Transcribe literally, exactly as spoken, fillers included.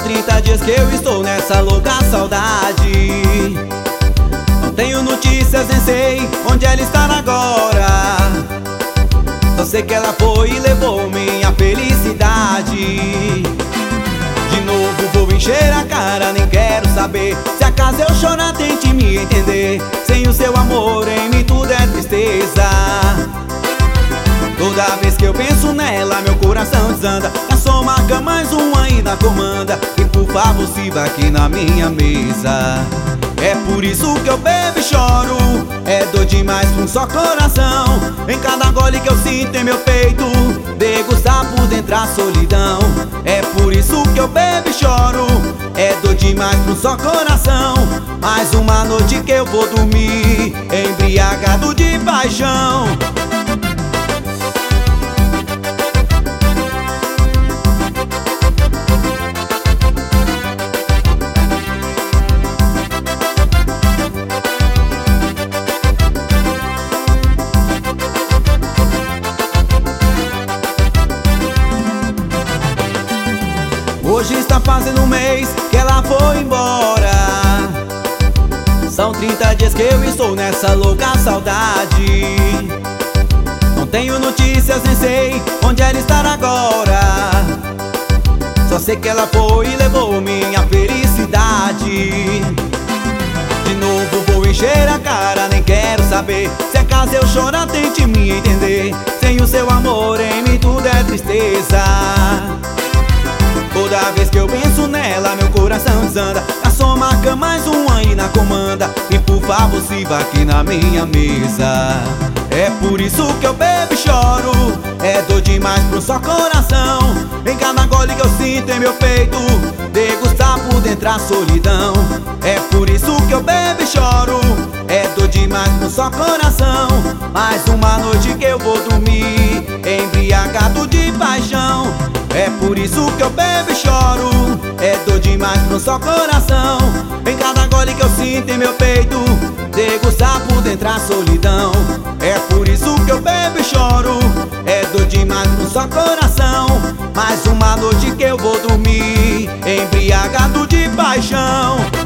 trinta dias que eu estou nessa louca saudade. Não tenho notícias, nem sei onde ela está agora. Só sei que ela foi e levou minha felicidade. De novo vou encher a cara, nem quero saber. Se acaso eu chorar, tente me entender. Sem o seu amor em mim tudo é tristeza. Toda vez que eu penso nela, meu coração desanda. Na soma mais um ainda comanda. E por favor sirva aqui na minha mesa. É por isso que eu bebo e choro. É dor demais pra um só coração. Em cada gole que eu sinto em meu peito, degustar por dentro a solidão. É por isso que eu bebo e choro. É dor demais pra um só coração. Mais uma noite que eu vou dormir embriagado de paixão. Hoje está fazendo um mês que ela foi embora. São trinta dias que eu estou nessa louca saudade. Não tenho notícias, nem sei onde ela está agora. Só sei que ela foi e levou minha felicidade. De novo vou encher a cara, nem quero saber. Se acaso eu chorar, tente me entender. Sem o seu amor em mim tudo é tristeza. Toda vez que eu penso nela, meu coração desanda. A soma mais um aí na comanda. E por favor sirva aqui na minha mesa. É por isso que eu bebo e choro. É dor demais pra um só coração. Em cada gole que eu sinto em meu peito, degustar por dentro a solidão. É por isso que eu bebo e choro. É dor demais pra um só coração. Mais uma noite que eu vou dormir embriagado de paixão. É por isso que eu bebo e choro. É dor demais pra um só coração. Em cada gole que eu sinto em meu peito, degustar por dentro a solidão. É por isso que eu bebo e choro. É dor demais pra um só coração. Mais uma noite que eu vou dormir embriagado de paixão.